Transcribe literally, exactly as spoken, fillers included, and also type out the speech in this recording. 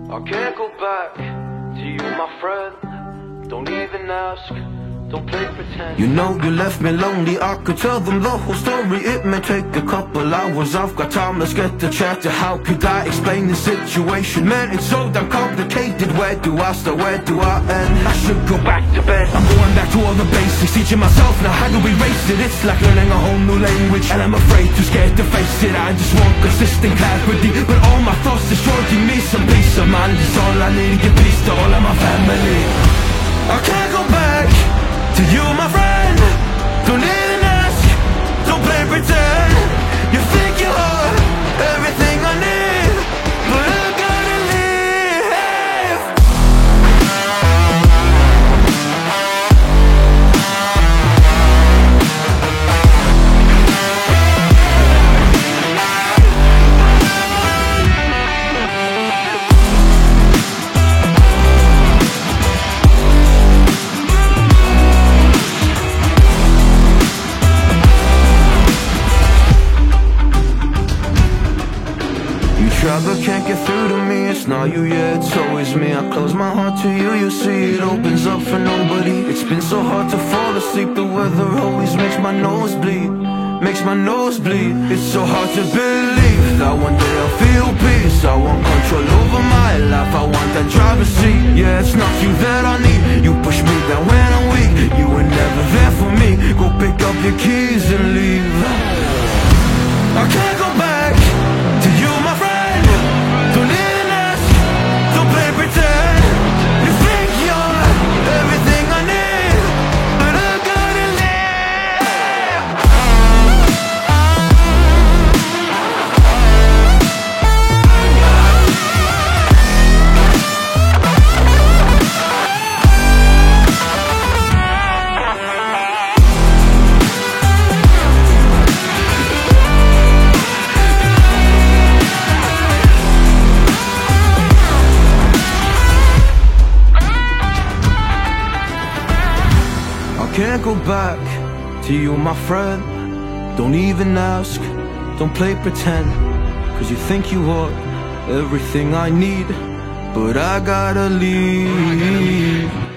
I can't go back to you, my friend. Don't even ask, don't play pretend. You know you left me lonely, I could tell them the whole story. It may take a couple hours, I've got time, let's get to chat. How could I explain the situation? Man, it's so damn complicated. Where do I start, where do I end? I should go back to bed. I'm going back to all the basics, teaching myself now how to erase it. It's like learning a whole new language, and I'm afraid, too scared to face it. I just want consistent clarity, but all my thoughts destroying me. Some peace of mind is all I need to give peace to all of my family. I can't go back to you, my friend. Don't even ask, don't play pretend. You think you are everything I need, but I gotta leave. Try but can't get through to me. It's not you, yeah, it's always me. I close my heart to you, you see it opens up for nobody. It's been so hard to fall asleep. The weather always makes my nose bleed, makes my nose bleed. It's so hard to believe that one day I'll feel peace. I want control over my life, I want that driver's seat. Yeah, it's not you that I need. You push me down when I'm weak. You were never there for me. Go pick up your keys and leave. I can't go back to you, my friend. Don't even ask, don't play pretend. You think you're everything I need, but I gotta Can't go back to you, my friend. Don't even ask, don't play pretend. Cause you think you are everything I need, but I gotta leave.